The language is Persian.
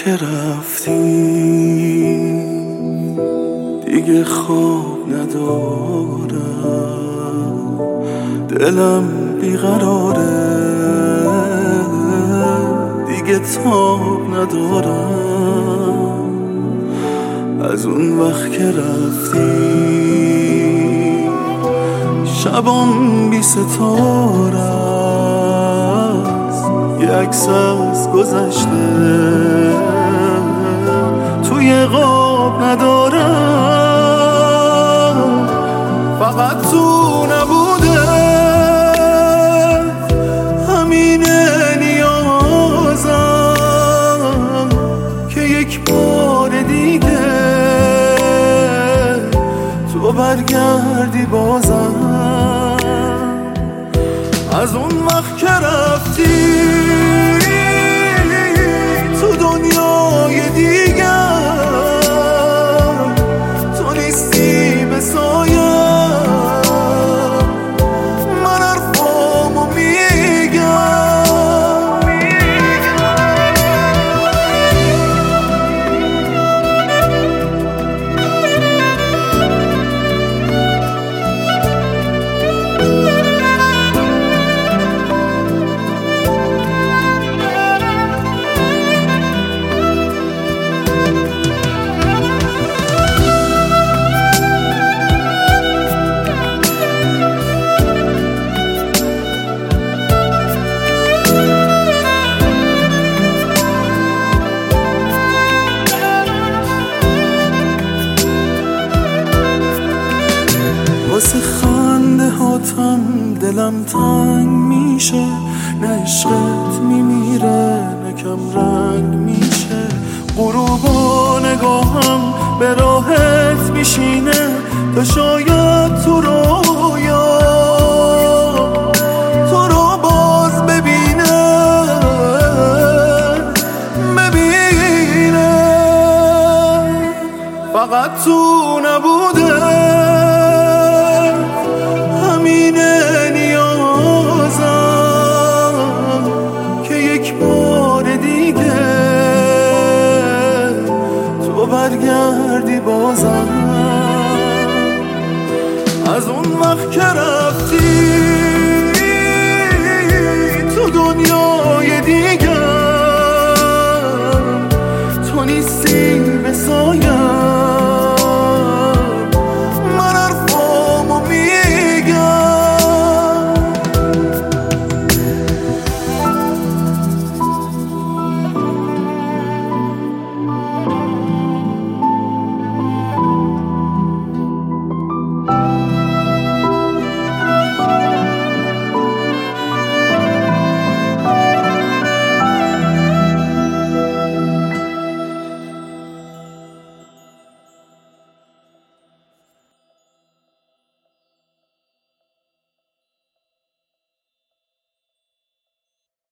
که رفتی دیگه خواب ندارم، دلم بیقراره دیگه تاب ندارم. از اون وقت که رفتی شبام بی ستاره است، یه عکس از گذشته توی قاب ندارم. فقط تو نبوده همینه نیازم که یک بار دیگه تو برگردی بازم. از اون وقت که رفتی تو دنیای دیگه تو نیستی به سایه، من حرفامو میگم. واسه خنده هاتم دلم تنگ میشه، نه عشقت میمیره نه کم رنگ میشه. غروب و نگاهم به راحت میشینه تا شاید تو رویا تو رو باز ببینه فقط تو نبوده همینه نیازم که یک بار دیگه تو برگردی بازم. از اون وقت که رفتی